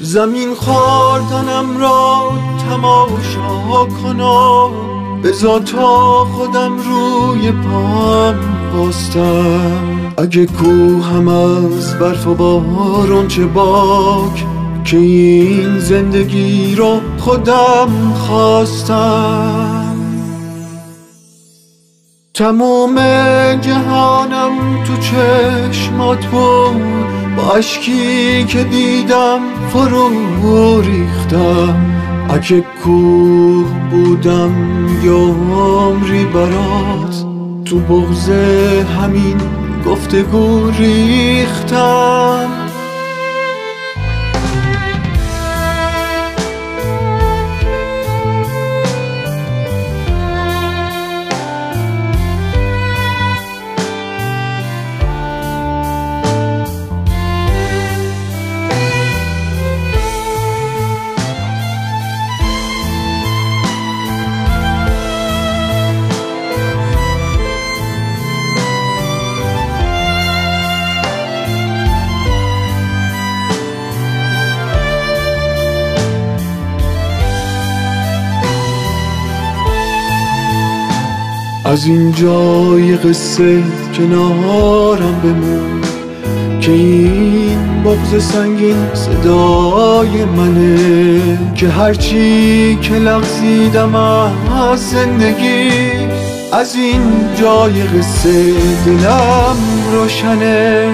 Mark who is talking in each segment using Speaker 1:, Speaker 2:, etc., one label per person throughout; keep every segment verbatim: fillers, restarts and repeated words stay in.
Speaker 1: زمین خوردنم را تماشا کنم، بذار تا خودم روی پام باستم. اگه کوهم از برف و بارون چه باک که این زندگی رو خودم خواستم. تمام جهانم تو چشمات بود، با اشکی که دیدم فرو ریختم. اگه کوه بودم یا عمری برات، تو بغض همین گفتگو ریختم. از این جای قصه کنارم بمون که این بغض سنگین صدای منه، که هرچی که لغزیدم از زندگی، از این جای قصه دلم روشنه.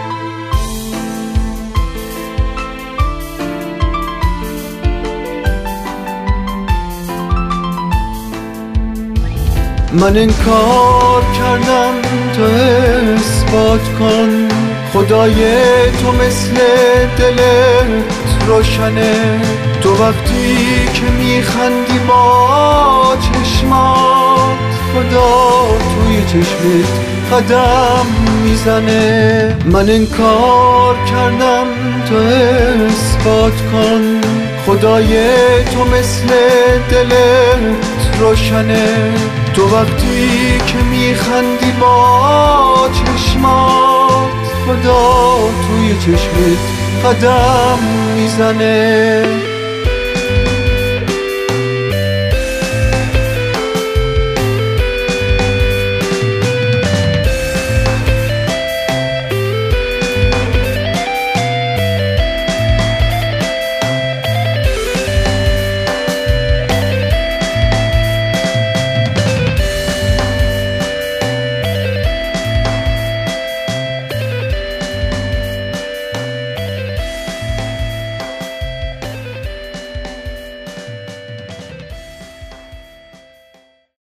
Speaker 1: من انکار کردم تو اثبات کن، خدای تو مثل دلت روشنه. تو وقتی که میخندی با چشمات، خدا توی چشمت قدم میزنه. من انکار کردم تو اثبات کن، خدای تو مثل دلت روشنه. تو وقتی که میخندی با چشمات، خدا توی چشمت قدم میزنه.